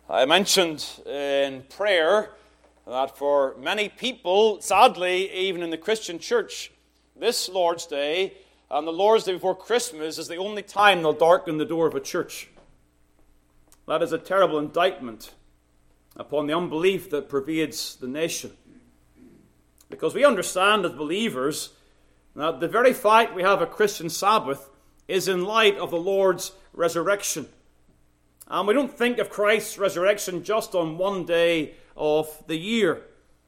I mentioned in prayer that for many people, sadly, even in the Christian church, this Lord's Day and the Lord's Day before Christmas is the only time they'll darken the door of a church. That is a terrible indictment upon the unbelief that pervades the nation. Because we understand as believers that the very fact we have a Christian Sabbath is in light of the Lord's resurrection. And we don't think of Christ's resurrection just on one day of the year.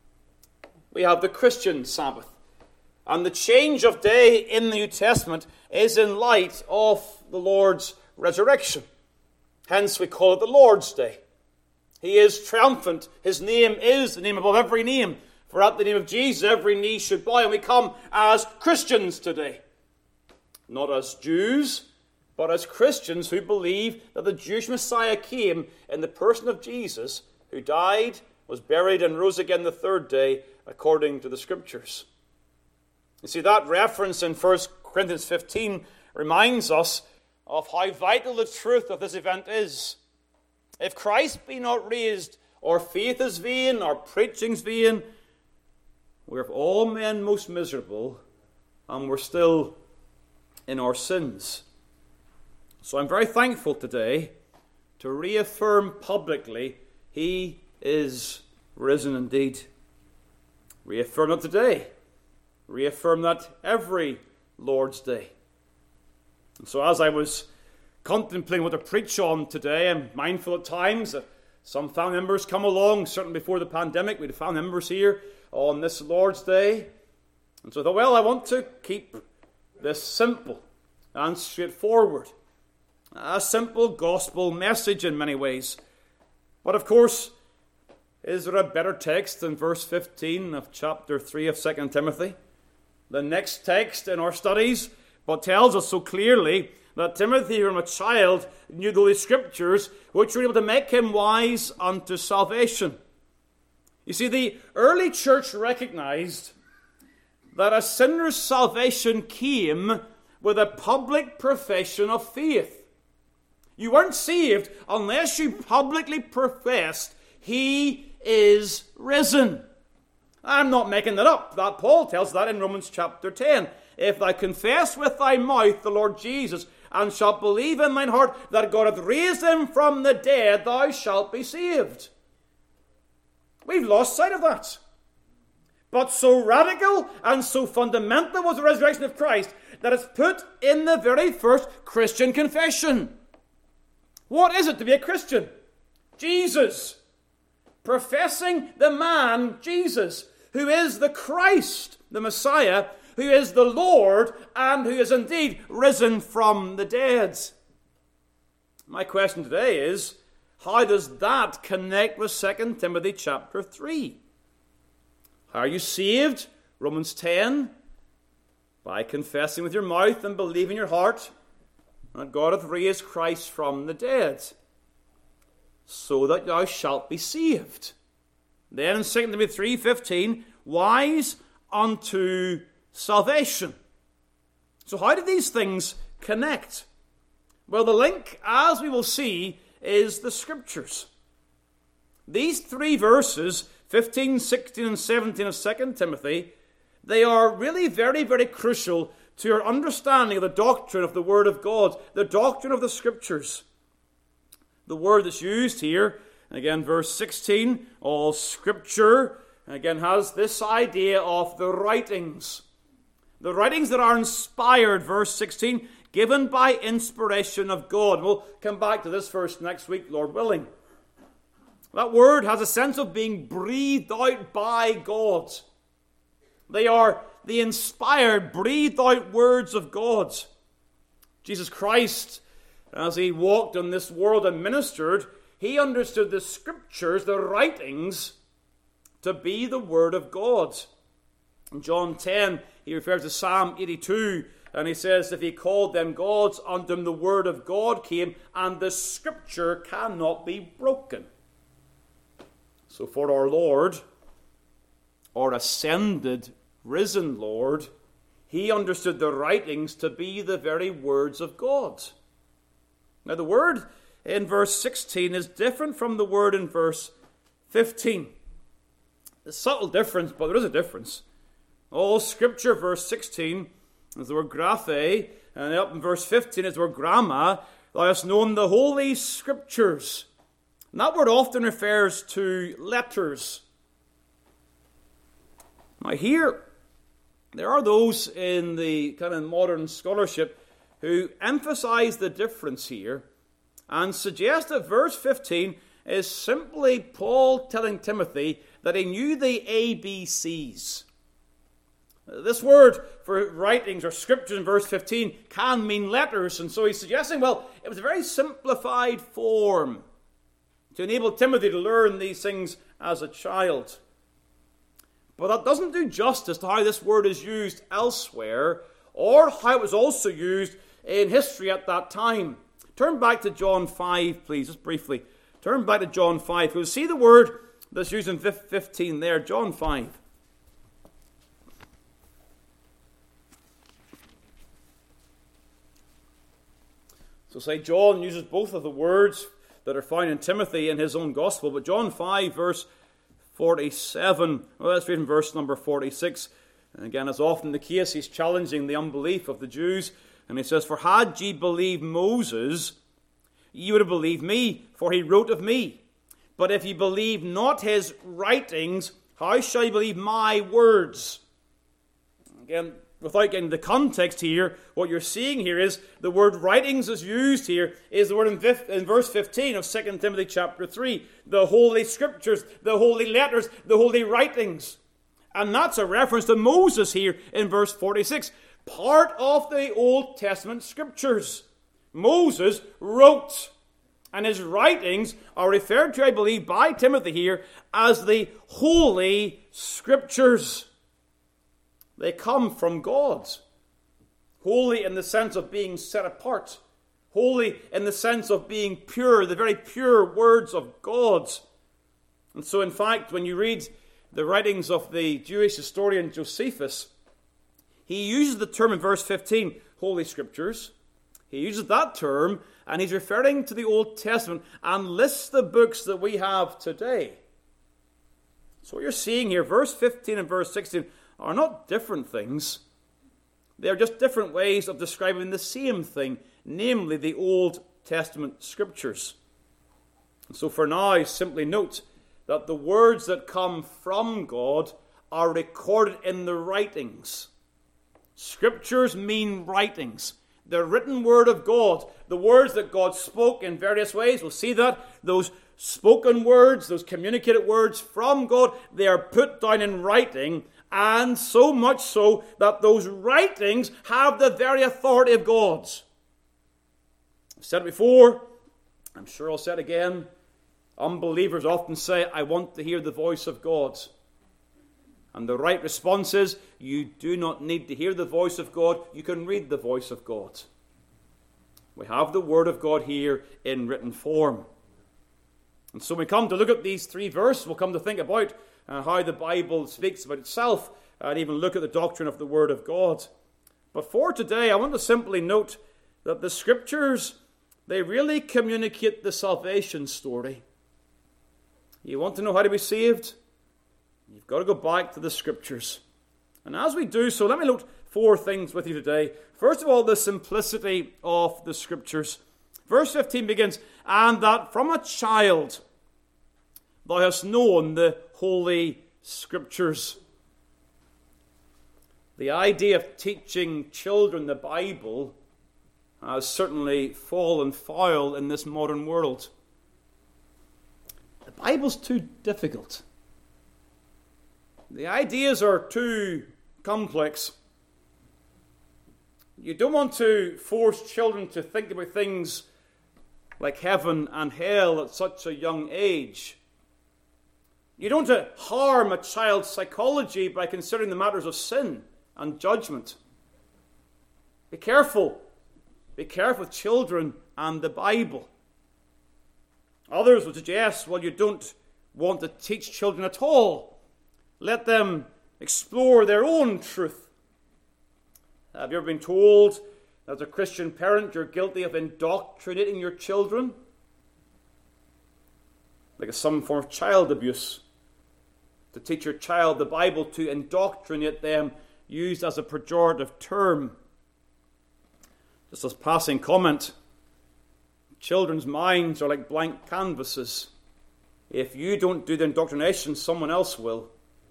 We have the Christian Sabbath. And the change of day in the New Testament is in light of the Lord's resurrection. Hence we call it the Lord's Day. He is triumphant. His name is the name above every name. For at the name of Jesus every knee should bow. And we come as Christians today. Not as Jews, but as Christians who believe that the Jewish Messiah came in the person of Jesus, who died, was buried, and rose again the third day, according to the Scriptures. You see, that reference in 1 Corinthians 15 reminds us of how vital the truth of this event is. If Christ be not raised, our faith is vain, our preaching's vain. We're of all men most miserable, and we're still in our sins. So I'm very thankful today to reaffirm publicly He is risen indeed. Reaffirm that today. Reaffirm that every Lord's Day. And so as I was contemplating what to preach on today, I'm mindful at times that some family members come along. Certainly before the pandemic, we had family members here on this Lord's Day. And so I thought, well, I want to keep this simple and straightforward. A simple gospel message in many ways. But of course, is there a better text than verse 15 of chapter 3 of 2 Timothy? The next text in our studies, but tells us so clearly that Timothy from a child knew the Holy Scriptures, which were able to make him wise unto salvation. You see, the early church recognized that a sinner's salvation came with a public profession of faith. You weren't saved unless you publicly professed, He is risen. I'm not making that up. That Paul tells that in Romans chapter 10. If thou confess with thy mouth the Lord Jesus, and shalt believe in thine heart that God hath raised him from the dead, thou shalt be saved. We've lost sight of that. But so radical and so fundamental was the resurrection of Christ that it's put in the very first Christian confession. What is it to be a Christian? Jesus. Professing the man, Jesus, who is the Christ, the Messiah, who is the Lord, and who is indeed risen from the dead. My question today is, how does that connect with 2 Timothy chapter 3? How are you saved? Romans 10. By confessing with your mouth and believing in your heart that God hath raised Christ from the dead, so that thou shalt be saved. Then in 2 Timothy 3:15, wise unto salvation. So how do these things connect? Well, the link, as we will see, is the Scriptures. These three verses, 15, 16, and 17 of 2 Timothy, they are really very, very crucial to your understanding of the doctrine of the Word of God, the doctrine of the Scriptures. The word that's used here, again, verse 16, all Scripture, again, has this idea of the writings. The writings that are inspired, verse 16, given by inspiration of God. We'll come back to this verse next week, Lord willing. That word has a sense of being breathed out by God. They are the inspired, breathed out words of God. Jesus Christ, as he walked on this world and ministered, he understood the Scriptures, the writings, to be the Word of God. In John 10, he refers to Psalm 82, and he says, if he called them gods, unto him the Word of God came, and the Scripture cannot be broken. So for our Lord, our ascended, risen Lord, he understood the writings to be the very words of God. Now the word in verse 16 is different from the word in verse 15. A subtle difference, but there is a difference. All Scripture, verse 16, is the word graphe, and up in verse 15 is the word gramma. Thou hast known the Holy Scriptures. And that word often refers to letters. Now here, there are those in the kind of modern scholarship who emphasize the difference here and suggest that verse 15 is simply Paul telling Timothy that he knew the ABCs. This word for writings or scriptures in verse 15 can mean letters, and so he's suggesting, well, it was a very simplified form to enable Timothy to learn these things as a child. But that doesn't do justice to how this word is used elsewhere, or how it was also used in history at that time. Turn back to John 5, please, just briefly. Turn back to John 5. You'll see the word that's used in 15 there, John 5. So say John uses both of the words that are found in Timothy in his own gospel, but John 5, verse 47, well, let's read in verse number 46. And again, as often the case, he's challenging the unbelief of the Jews. And he says, For had ye believed Moses, ye would have believed me, for he wrote of me. But if ye believe not his writings, how shall ye believe my words? Again, without getting the context here, what you're seeing here is the word writings is used here is the word in verse 15 of 2 Timothy chapter 3. The Holy Scriptures, the holy letters, the holy writings. And that's a reference to Moses here in verse 46. Part of the Old Testament Scriptures. Moses wrote, and his writings are referred to, I believe, by Timothy here as the Holy Scriptures. They come from God. Holy in the sense of being set apart. Holy in the sense of being pure, the very pure words of God. And so, in fact, when you read the writings of the Jewish historian Josephus, he uses the term in verse 15, Holy Scriptures. He uses that term, and he's referring to the Old Testament and lists the books that we have today. So what you're seeing here, verse 15 and verse 16, are not different things. They are just different ways of describing the same thing, namely the Old Testament Scriptures. And so for now, simply note that the words that come from God are recorded in the writings. Scriptures mean writings. The written word of God, the words that God spoke in various ways, we'll see that. Those spoken words, those communicated words from God, they are put down in writing, and so much so that those writings have the very authority of God. I've said it before, I'm sure I'll say it again. Unbelievers often say, I want to hear the voice of God. And the right response is, you do not need to hear the voice of God. You can read the voice of God. We have the Word of God here in written form. And so when we come to look at these three verses, we'll come to think about how the Bible speaks about itself, and even look at the doctrine of the Word of God. But for today, I want to simply note that the Scriptures, they really communicate the salvation story. You want to know how to be saved? You've got to go back to the Scriptures. And as we do so, let me note four things with you today. First of all, the simplicity of the Scriptures. Verse 15 begins, And that from a child thou hast known the Holy Scriptures. The idea of teaching children the Bible has certainly fallen foul in this modern world. The Bible's too difficult. The ideas are too complex. You don't want to force children to think about things like heaven and hell at such a young age. You don't want to harm a child's psychology by considering the matters of sin and judgment. Be careful. Be careful with children and the Bible. Others would suggest, well, you don't want to teach children at all. Let them explore their own truth. Have you ever been told, as a Christian parent, you're guilty of indoctrinating your children? like some form of child abuse. To teach your child the Bible, to indoctrinate them, used as a pejorative term. Just as passing comment, children's minds are like blank canvases. If you don't do the indoctrination, someone else will.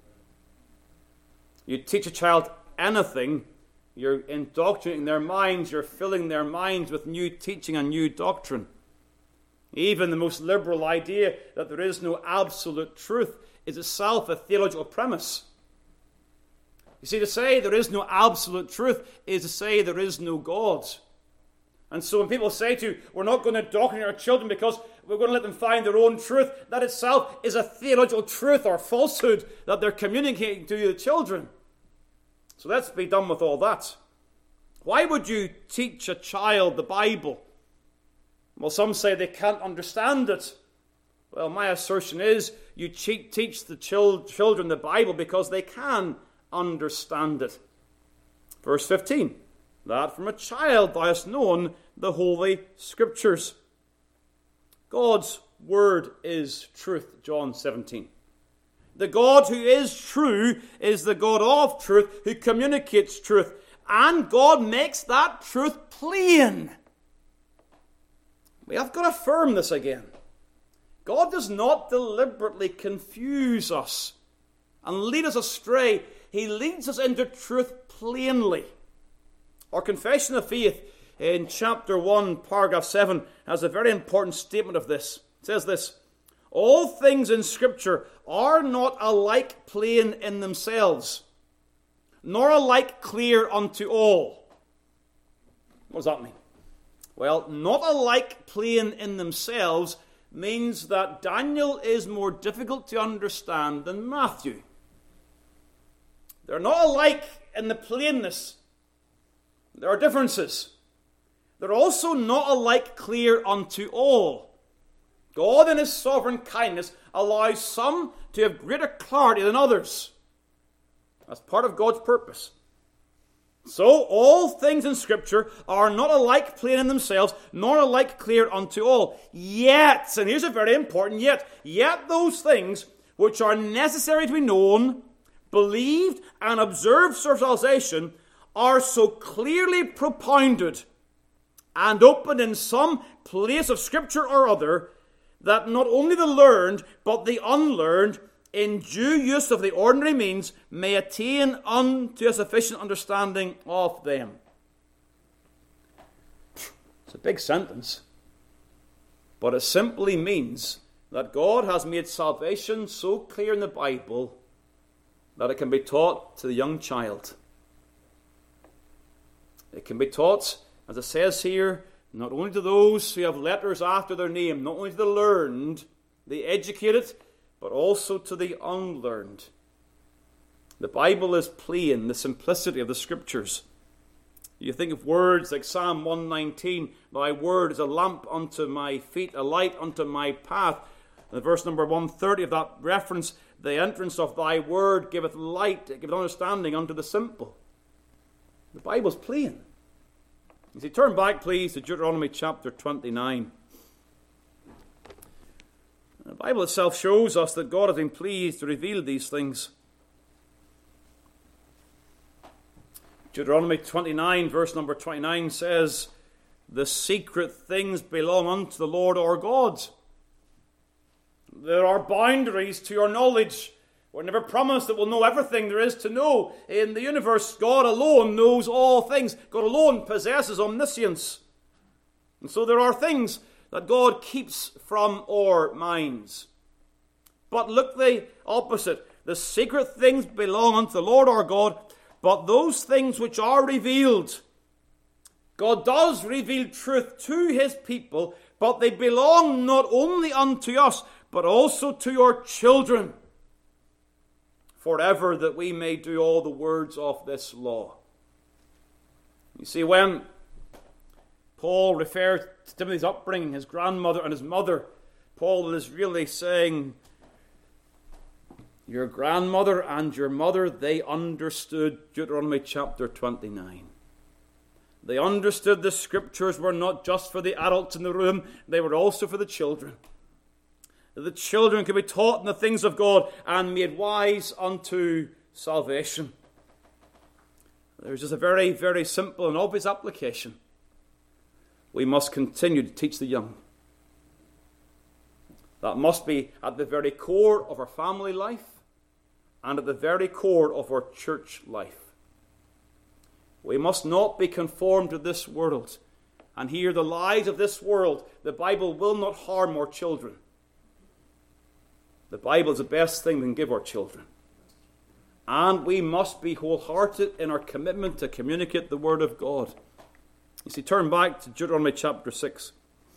You teach a child anything, you're indoctrinating their minds, you're filling their minds with new teaching and new doctrine. Even the most liberal idea that there is no absolute truth is itself a theological premise. You see, to say there is no absolute truth is to say there is no God. And so when people say to you, we're not going to indoctrinate our children because we're going to let them find their own truth, that itself is a theological truth or falsehood that they're communicating to the children. So let's be done with all that. Why would you teach a child the Bible? Well, some say they can't understand it. Well, my assertion is you teach the children the Bible because they can understand it. Verse 15, that from a child thou hast known the Holy Scriptures. God's word is truth, John 17. The God who is true is the God of truth who communicates truth. And God makes that truth plain. We have got to affirm this again. God does not deliberately confuse us and lead us astray. He leads us into truth plainly. Our Confession of Faith in chapter 1, paragraph 7 has a very important statement of this. It says this, all things in Scripture are not alike plain in themselves, nor alike clear unto all. What does that mean? Well, not alike plain in themselves means that Daniel is more difficult to understand than Matthew. They're not alike in the plainness. There are differences. They're also not alike clear unto all. God in his sovereign kindness allows some to have greater clarity than others. That's part of God's purpose. So, all things in Scripture are not alike plain in themselves, nor alike clear unto all. Yet, and here's a very important yet those things which are necessary to be known, believed, and observed for salvation are so clearly propounded and opened in some place of Scripture or other, that not only the learned, but the unlearned, in due use of the ordinary means, may attain unto a sufficient understanding of them. It's a big sentence, but it simply means that God has made salvation so clear in the Bible that it can be taught to the young child. It can be taught, as it says here, not only to those who have letters after their name, not only to the learned, the educated, but also to the unlearned. The Bible is plain, the simplicity of the Scriptures. You think of words like Psalm 119, thy word is a lamp unto my feet, a light unto my path. And verse number 130 of that reference, the entrance of thy word giveth light, giveth understanding unto the simple. The Bible's plain. You see, turn back please to Deuteronomy chapter 29. The Bible itself shows us that God has been pleased to reveal these things. Deuteronomy 29, verse number 29 says, the secret things belong unto the Lord our God. There are boundaries to your knowledge. We're never promised that we'll know everything there is to know in the universe. God alone knows all things. God alone possesses omniscience. And so there are things that God keeps from our minds. But look the opposite. The secret things belong unto the Lord our God, but those things which are revealed. God does reveal truth to his people, but they belong not only unto us, but also to your children, forever, that we may do all the words of this law. You see, when Paul referred to Timothy's upbringing, his grandmother and his mother, Paul is really saying, your grandmother and your mother, they understood Deuteronomy chapter 29. They understood the Scriptures were not just for the adults in the room, they were also for the children. that the children could be taught in the things of God and made wise unto salvation. There's just a very, very simple and obvious application. We must continue to teach the young. That must be at the very core of our family life and at the very core of our church life. We must not be conformed to this world and hear the lies of this world. The Bible will not harm our children. The Bible is the best thing we can give our children. And we must be wholehearted in our commitment to communicate the Word of God. You see, turn back to Deuteronomy chapter 6.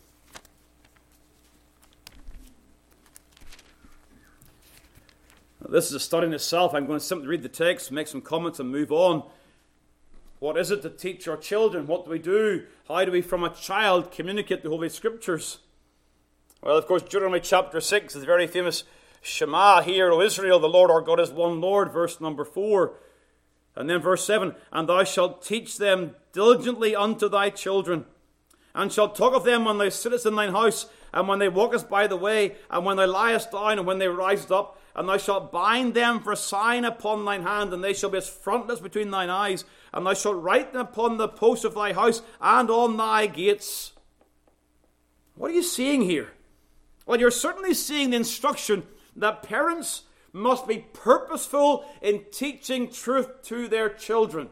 Now, this is a study in itself. I'm going to simply read the text, make some comments, and move on. What is it to teach our children? What do we do? How do we, from a child, communicate the Holy Scriptures? Well, of course, Deuteronomy chapter 6 is the very famous Shema, hear, O Israel, the Lord our God is one Lord, verse number 4. And then verse 7, and thou shalt teach them diligently unto thy children, and shalt talk of them when thou sittest in thine house, and when they walkest by the way, and when thou liest down, and when they rise up, and thou shalt bind them for a sign upon thine hand, and they shall be as frontlets between thine eyes, and thou shalt write them upon the posts of thy house, and on thy gates. What are you seeing here? Well, you're certainly seeing the instruction that parents must be purposeful in teaching truth to their children.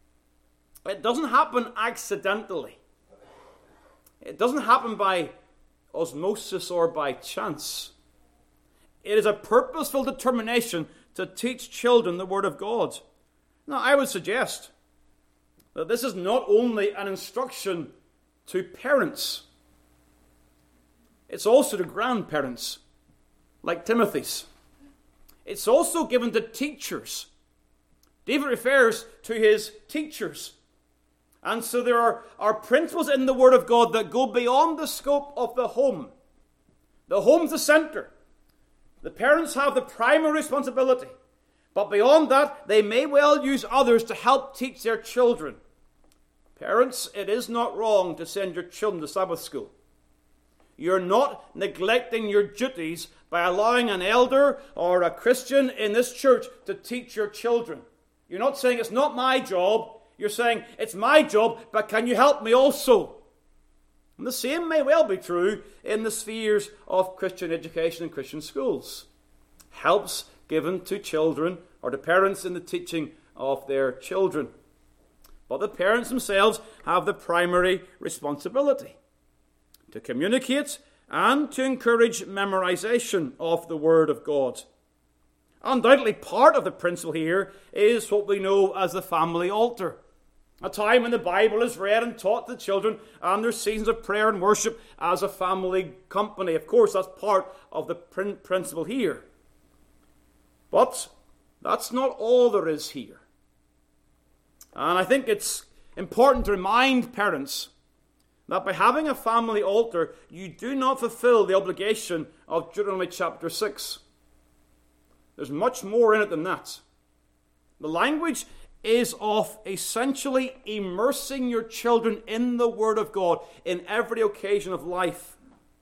It doesn't happen accidentally. It doesn't happen by osmosis or by chance. It is a purposeful determination to teach children the Word of God. Now, I would suggest that this is not only an instruction to parents, it's also to grandparents, like Timothy's. It's also given to teachers. David refers to his teachers. And so there are principles in the Word of God that go beyond the scope of the home. The home's the center. The parents have the primary responsibility. But beyond that, they may well use others to help teach their children. Parents, it is not wrong to send your children to Sabbath school. You're not neglecting your duties by allowing an elder or a Christian in this church to teach your children. You're not saying it's not my job. You're saying it's my job, but can you help me also? And the same may well be true in the spheres of Christian education and Christian schools. Helps given to children or to parents in the teaching of their children. But the parents themselves have the primary responsibility to communicate and to encourage memorization of the Word of God. Undoubtedly, part of the principle here is what we know as the family altar. A time when the Bible is read and taught to the children, and there's seasons of prayer and worship as a family company. Of course, that's part of the principle here. But that's not all there is here. And I think it's important to remind parents that by having a family altar, you do not fulfill the obligation of Deuteronomy chapter 6. There's much more in it than that. The language is of essentially immersing your children in the Word of God in every occasion of life.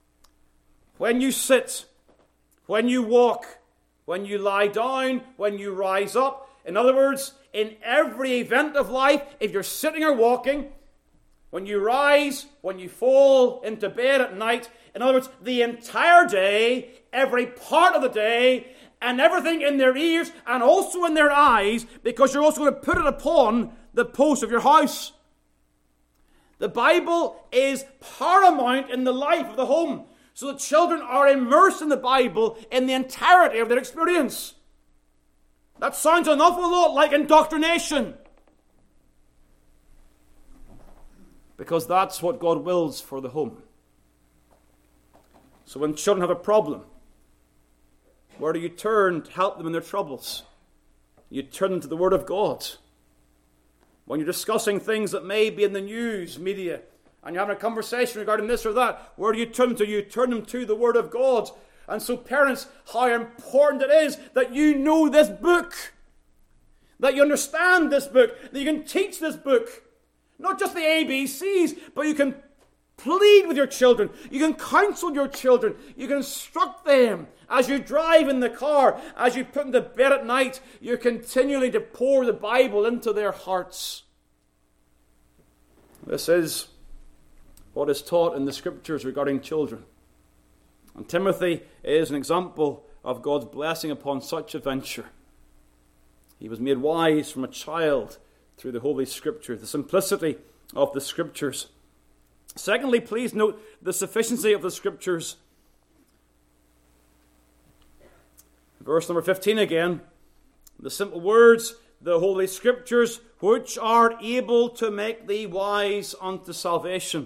When you sit, when you walk, when you lie down, when you rise up. In other words, in every event of life, if you're sitting or walking, when you rise, when you fall into bed at night, in other words, the entire day, every part of the day, and everything in their ears and also in their eyes, because you're also going to put it upon the post of your house. The Bible is paramount in the life of the home. So the children are immersed in the Bible in the entirety of their experience. That sounds an awful lot like indoctrination. Because that's what God wills for the home. So when children have a problem, where do you turn to help them in their troubles? You turn them to the Word of God. When you're discussing things that may be in the news media, and you're having a conversation regarding this or that, where do you turn them to? You turn them to the Word of God. And so parents, how important it is that you know this book, that you understand this book, that you can teach this book. Not just the ABCs, but you can plead with your children. You can counsel your children. You can instruct them. As you drive in the car, as you put them to bed at night, you're continually to pour the Bible into their hearts. This is what is taught in the Scriptures regarding children. And Timothy is an example of God's blessing upon such a venture. He was made wise from a child through the Holy Scripture, the simplicity of the Scriptures. Secondly, please note the sufficiency of the Scriptures. Verse number 15 again. The simple words, the Holy Scriptures, which are able to make thee wise unto salvation.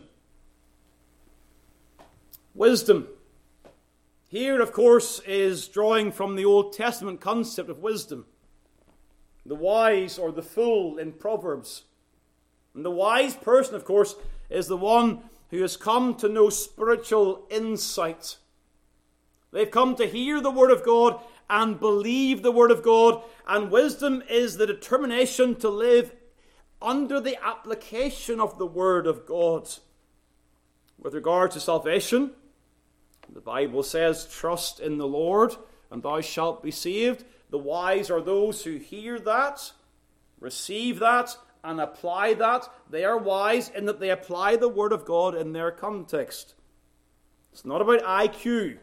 Wisdom. Here, of course, is drawing from the Old Testament concept of wisdom. The wise or the fool in Proverbs. And the wise person, of course, is the one who has come to know spiritual insight. They've come to hear the Word of God and believe the Word of God. And wisdom is the determination to live under the application of the Word of God. With regard to salvation, the Bible says, trust in the Lord, and thou shalt be saved. The wise are those who hear that, receive that, and apply that. They are wise in that they apply the Word of God in their context. It's not about IQ.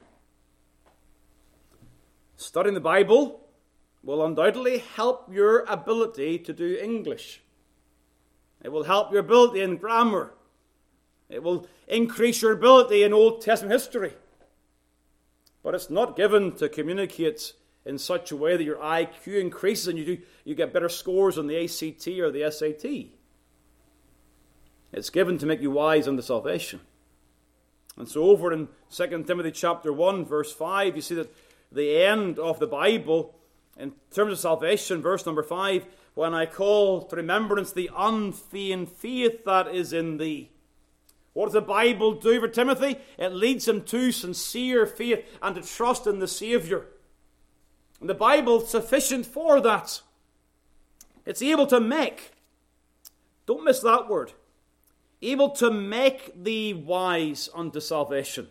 Studying the Bible will undoubtedly help your ability to do English. It will help your ability in grammar. It will increase your ability in Old Testament history. But it's not given to communicate in such a way that your IQ increases and you get better scores on the ACT or the SAT. It's given to make you wise unto salvation. And so over in 2 Timothy chapter 1, verse 5, you see that the end of the Bible, in terms of salvation, verse number 5, when I call to remembrance the unfeigned faith that is in thee. What does the Bible do for Timothy? It leads him to sincere faith and to trust in the Savior. And the Bible is sufficient for that. It's able to make, don't miss that word, able to make thee wise unto salvation.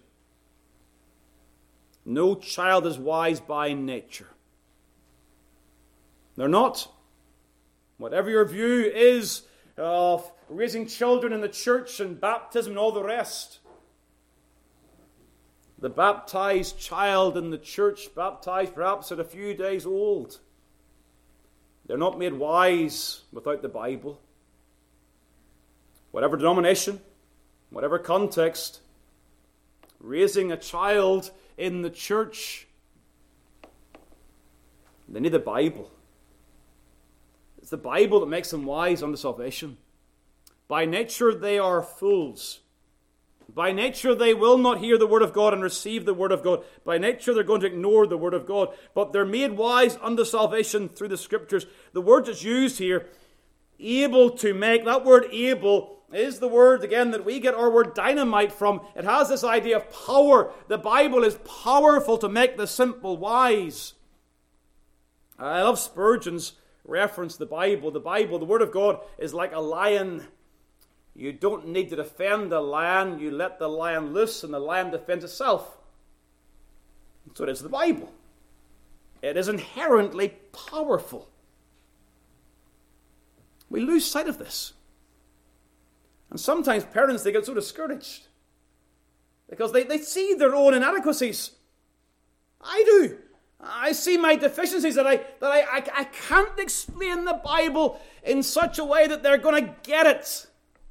No child is wise by nature. They're not. Whatever your view is of raising children in the church and baptism and all the rest, the baptized child in the church, baptized perhaps at a few days old, they're not made wise without the Bible. Whatever denomination, whatever context, raising a child in the church, they need the Bible. It's the Bible that makes them wise unto salvation. By nature they are fools. By nature they will not hear the Word of God and receive the Word of God. By nature they're going to ignore the Word of God. But they're made wise unto salvation through the Scriptures. The word that's used here, able to make, that word able is the word, again, that we get our word dynamite from. It has this idea of power. The Bible is powerful to make the simple wise. I love Spurgeon's reference to the Bible. The Bible, the Word of God, is like a lion. You don't need to defend the lion. You let the lion loose and the lion defends itself. So it is the Bible. It is inherently powerful. We lose sight of this. And sometimes parents, they get so discouraged because they see their own inadequacies. I do. I see my deficiencies that I can't explain the Bible in such a way that they're going to get it.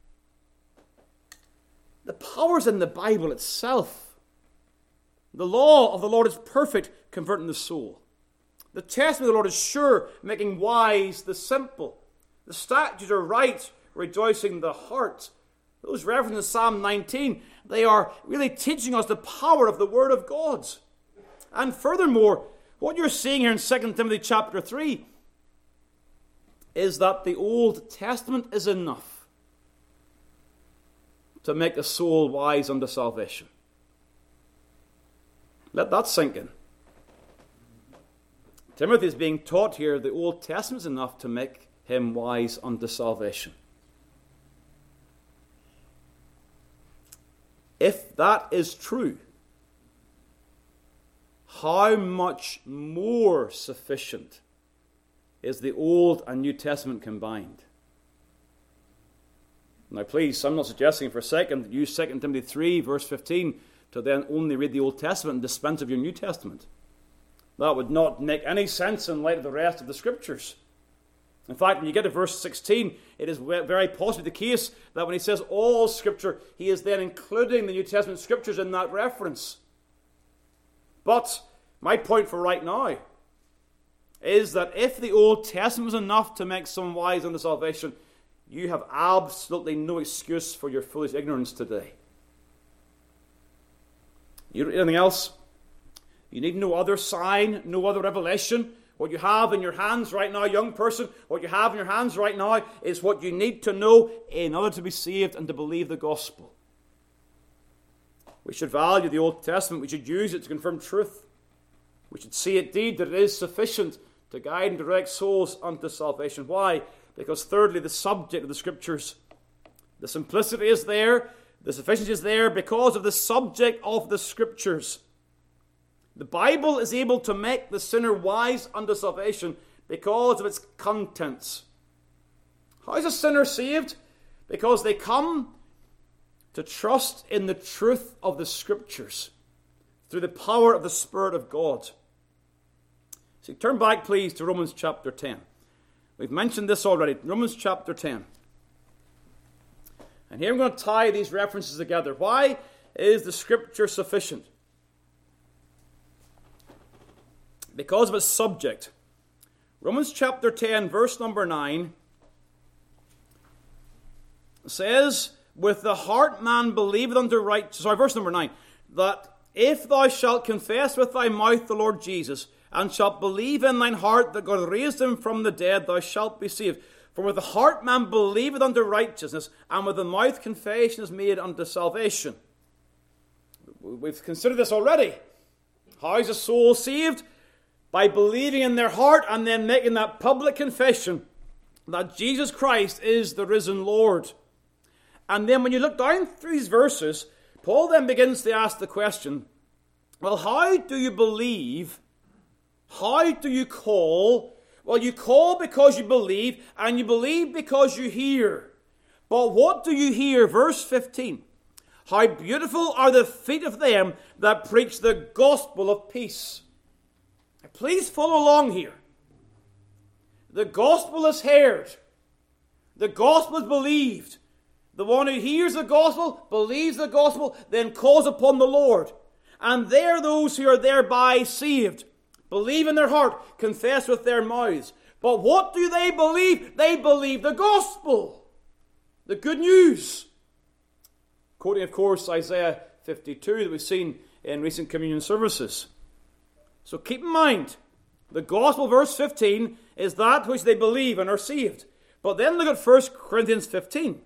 The power's in the Bible itself. The law of the Lord is perfect, converting the soul. The testament of the Lord is sure, making wise the simple. The statutes are right, rejoicing the heart. Those references in Psalm 19, they are really teaching us the power of the Word of God. And furthermore, what you're seeing here in 2 Timothy chapter 3 is that the Old Testament is enough to make a soul wise unto salvation. Let that sink in. Timothy is being taught here the Old Testament is enough to make him wise unto salvation. if that is true, how much more sufficient is the Old and New Testament combined? Now please, I'm not suggesting for a second that you use 2 Timothy 3, verse 15, to then only read the Old Testament and dispense of your New Testament. That would not make any sense in light of the rest of the Scriptures. In fact, when you get to verse 16, it is very possibly the case that when he says all Scripture, he is then including the New Testament Scriptures in that reference. But my point for right now is that if the Old Testament was enough to make someone wise unto salvation, you have absolutely no excuse for your foolish ignorance today. You don't need anything else. You need no other sign, no other revelation. What you have in your hands right now, young person, what you have in your hands right now is what you need to know in order to be saved and to believe the gospel. We should value the Old Testament. We should use it to confirm truth. We should see indeed that it is sufficient to guide and direct souls unto salvation. Why? Because thirdly, the subject of the Scriptures. The simplicity is there. The sufficiency is there because of the subject of the Scriptures. The Bible is able to make the sinner wise unto salvation because of its contents. How is a sinner saved? Because they come to trust in the truth of the Scriptures through the power of the Spirit of God. So turn back, please, to Romans chapter 10. We've mentioned this already. Romans chapter 10. And here I'm going to tie these references together. Why is the Scripture sufficient? Because of its subject. Romans chapter 10, verse number 9 says, with the heart man believeth unto righteousness. Sorry, verse number 9. That if thou shalt confess with thy mouth the Lord Jesus, and shalt believe in thine heart that God raised him from the dead, thou shalt be saved. For with the heart man believeth unto righteousness, and with the mouth confession is made unto salvation. We've considered this already. How is a soul saved? By believing in their heart and then making that public confession that Jesus Christ is the risen Lord. And then when you look down through these verses, Paul then begins to ask the question, well, how do you believe? How do you call? Well, you call because you believe, and you believe because you hear. But what do you hear? Verse 15. How beautiful are the feet of them that preach the gospel of peace. Please follow along here. The gospel is heard. The gospel is believed. The one who hears the gospel, believes the gospel, then calls upon the Lord. And they are those who are thereby saved. Believe in their heart, confess with their mouths. But what do they believe? They believe the gospel. The good news. Quoting, of course, Isaiah 52 that we've seen in recent communion services. So keep in mind, the gospel, verse 15, is that which they believe and are saved. But then look at 1 Corinthians 15.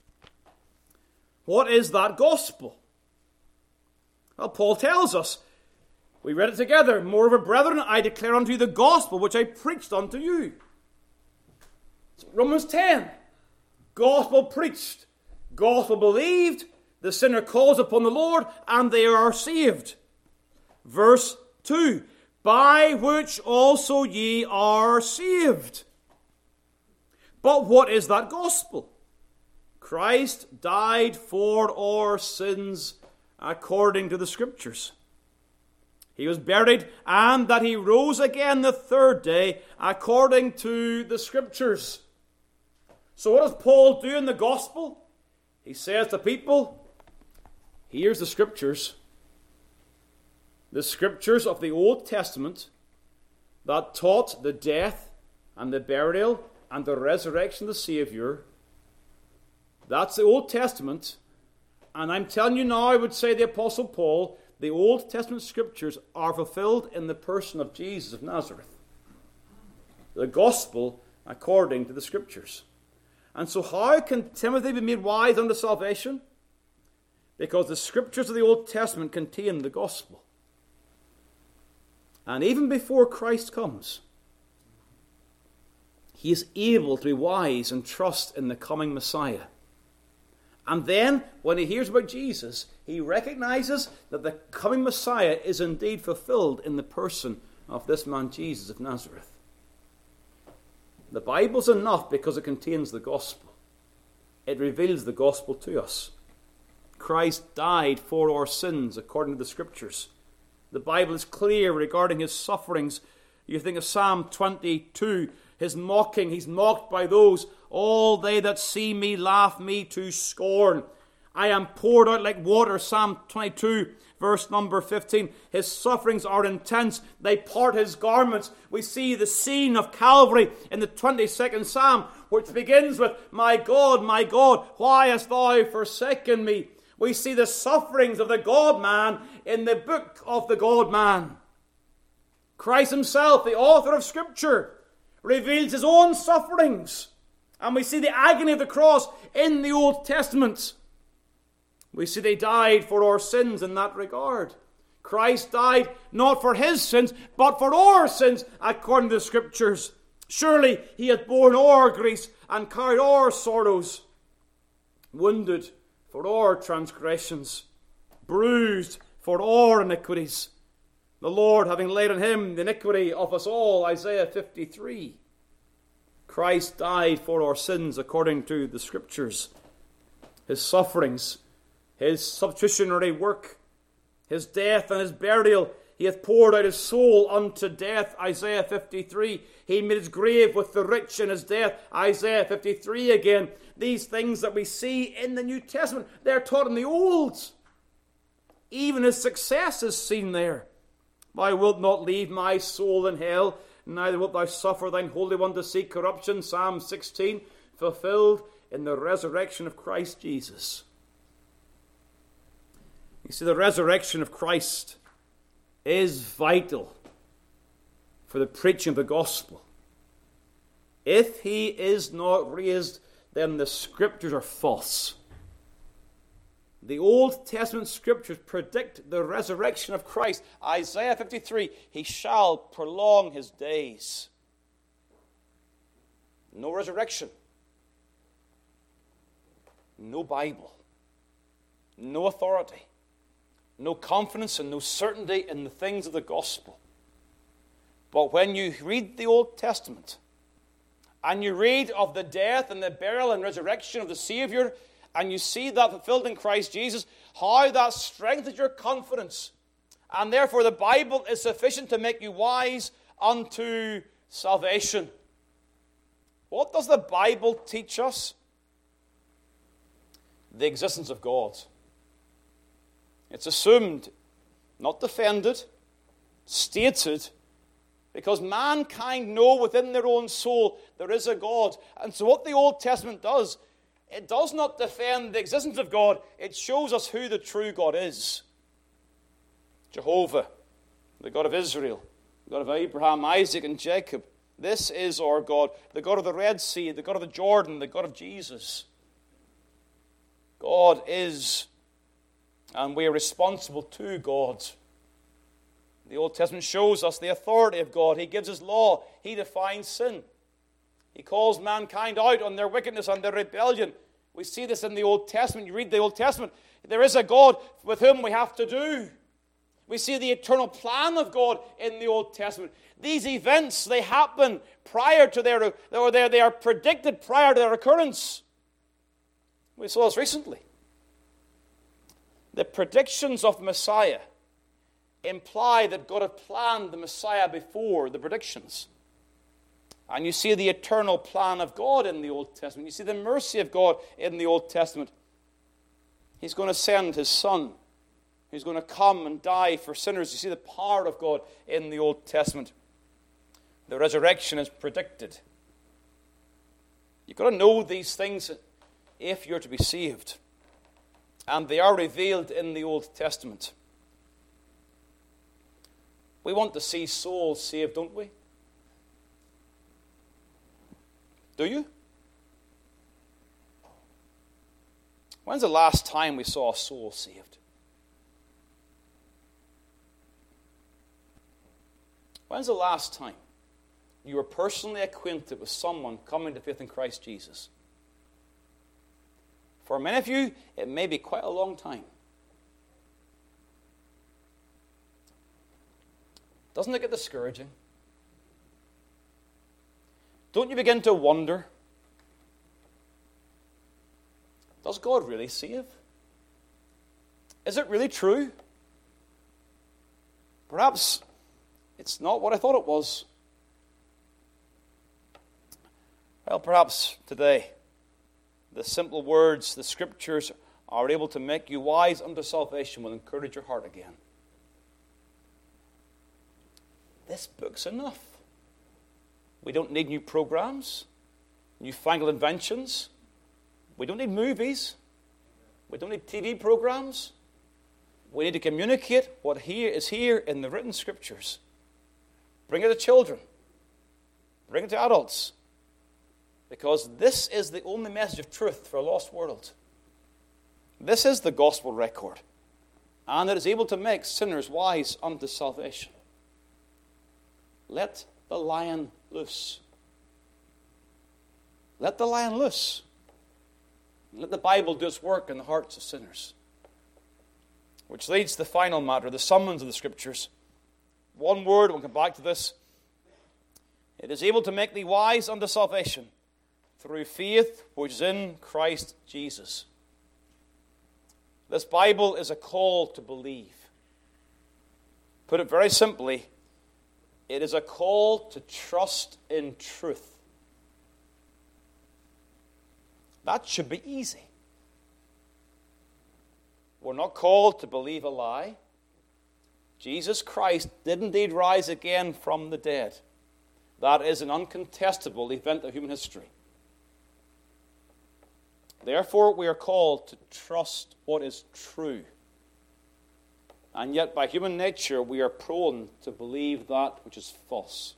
What is that gospel? Well, Paul tells us. We read it together. Moreover, brethren, I declare unto you the gospel which I preached unto you. So Romans 10. Gospel preached. Gospel believed. The sinner calls upon the Lord and they are saved. Verse 2. By which also ye are saved. But what is that gospel? Christ died for our sins according to the Scriptures. He was buried, and that he rose again the third day according to the Scriptures. So what does Paul do in the gospel? He says to people, here's the Scriptures. The Scriptures of the Old Testament that taught the death and the burial and the resurrection of the Savior. That's the Old Testament. And I'm telling you now, I would say the Apostle Paul, the Old Testament Scriptures are fulfilled in the person of Jesus of Nazareth. The gospel according to the Scriptures. And so how can Timothy be made wise unto salvation? Because the Scriptures of the Old Testament contain the gospel. And even before Christ comes, he is able to be wise and trust in the coming Messiah. And then, when he hears about Jesus, he recognizes that the coming Messiah is indeed fulfilled in the person of this man Jesus of Nazareth. The Bible's enough because it contains the gospel. It reveals the gospel to us. Christ died for our sins according to the Scriptures. The Bible is clear regarding his sufferings. You think of Psalm 22, his mocking. He's mocked by those. All they that see me laugh me to scorn. I am poured out like water. Psalm 22, verse number 15. His sufferings are intense. They part his garments. We see the scene of Calvary in the 22nd Psalm, which begins with, my God, why hast thou forsaken me? We see the sufferings of the God-man in the book of the God-man. Christ himself, the author of Scripture, reveals his own sufferings. And we see the agony of the cross in the Old Testament. We see they died for our sins in that regard. Christ died not for his sins, but for our sins, according to the Scriptures. Surely he had borne our griefs and carried our sorrows, wounded for our transgressions, bruised for our iniquities. The Lord having laid on him the iniquity of us all, Isaiah 53. Christ died for our sins according to the Scriptures. His sufferings, his substitutionary work, his death and his burial, he hath poured out his soul unto death, Isaiah 53. He made his grave with the rich in his death, Isaiah 53 again. These things that we see in the New Testament, they're taught in the Old. Even his success is seen there. Thou wilt not leave my soul in hell, neither wilt thou suffer thine Holy One to see corruption, Psalm 16, fulfilled in the resurrection of Christ Jesus. You see, the resurrection of Christ is vital for the preaching of the gospel. If he is not raised, then the Scriptures are false. The Old Testament Scriptures predict the resurrection of Christ. Isaiah 53, he shall prolong his days. No resurrection. No Bible. No authority. No confidence and no certainty in the things of the gospel. But when you read the Old Testament, and you read of the death and the burial and resurrection of the Savior, and you see that fulfilled in Christ Jesus, how that strengthens your confidence. And therefore the Bible is sufficient to make you wise unto salvation. What does the Bible teach us? The existence of God. It's assumed, not defended, stated, because mankind know within their own soul there is a God. And so what the Old Testament does, it does not defend the existence of God, it shows us who the true God is. Jehovah, the God of Israel, the God of Abraham, Isaac, and Jacob. This is our God, the God of the Red Sea, the God of the Jordan, the God of Jesus. God is, and we are responsible to God. The Old Testament shows us the authority of God. He gives his law. He defines sin. He calls mankind out on their wickedness, on their rebellion. We see this in the Old Testament. You read the Old Testament. There is a God with whom we have to do. We see the eternal plan of God in the Old Testament. These events, they happen prior to they are predicted prior to their occurrence. We saw this recently. The predictions of the Messiah imply that God had planned the Messiah before the predictions. And you see the eternal plan of God in the Old Testament. You see the mercy of God in the Old Testament. He's going to send his Son. He's going to come and die for sinners. You see the power of God in the Old Testament. The resurrection is predicted. You've got to know these things if you're to be saved. And they are revealed in the Old Testament. We want to see souls saved, don't we? Do you? When's the last time we saw a soul saved? When's the last time you were personally acquainted with someone coming to faith in Christ Jesus? For many of you, it may be quite a long time. Doesn't it get discouraging? Don't you begin to wonder, does God really save? Is it really true? Perhaps it's not what I thought it was. Well, perhaps today the simple words, the Scriptures, are able to make you wise unto salvation, will encourage your heart again. This book's enough. We don't need new programs, newfangled inventions. We don't need movies. We don't need TV programs. We need to communicate what is here in the written Scriptures. Bring it to children. Bring it to adults. Because this is the only message of truth for a lost world. This is the gospel record. And it is able to make sinners wise unto salvation. Let the lion loose. Let the lion loose. Let the Bible do its work in the hearts of sinners. Which leads to the final matter, the summons of the Scriptures. One word, we'll come back to this. It is able to make thee wise unto salvation through faith which is in Christ Jesus. This Bible is a call to believe. Put it very simply, it is a call to trust in truth. That should be easy. We're not called to believe a lie. Jesus Christ did indeed rise again from the dead. That is an uncontestable event of human history. Therefore, we are called to trust what is true. And yet, by human nature, we are prone to believe that which is false.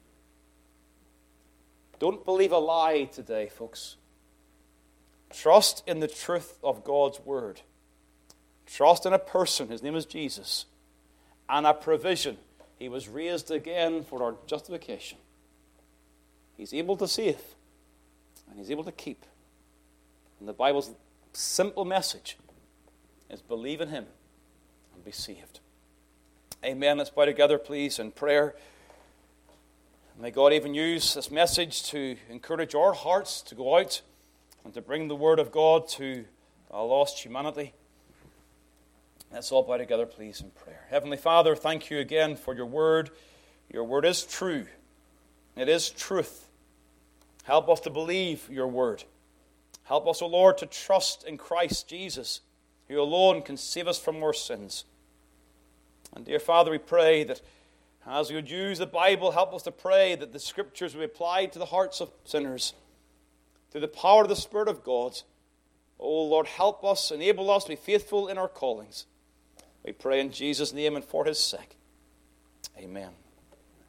Don't believe a lie today, folks. Trust in the truth of God's Word. Trust in a person, his name is Jesus, and a provision. He was raised again for our justification. He's able to save, and he's able to keep. And the Bible's simple message is believe in him and be saved. Amen. Let's bow together, please, in prayer. May God even use this message to encourage our hearts to go out and to bring the Word of God to a lost humanity. Let's all bow together, please, in prayer. Heavenly Father, thank you again for your Word. Your Word is true. It is truth. Help us to believe your Word. Help us, O Lord, to trust in Christ Jesus, who alone can save us from our sins. And dear Father, we pray that as we would use the Bible, help us to pray that the Scriptures will be applied to the hearts of sinners through the power of the Spirit of God. O Lord, help us, enable us to be faithful in our callings. We pray in Jesus' name and for his sake. Amen.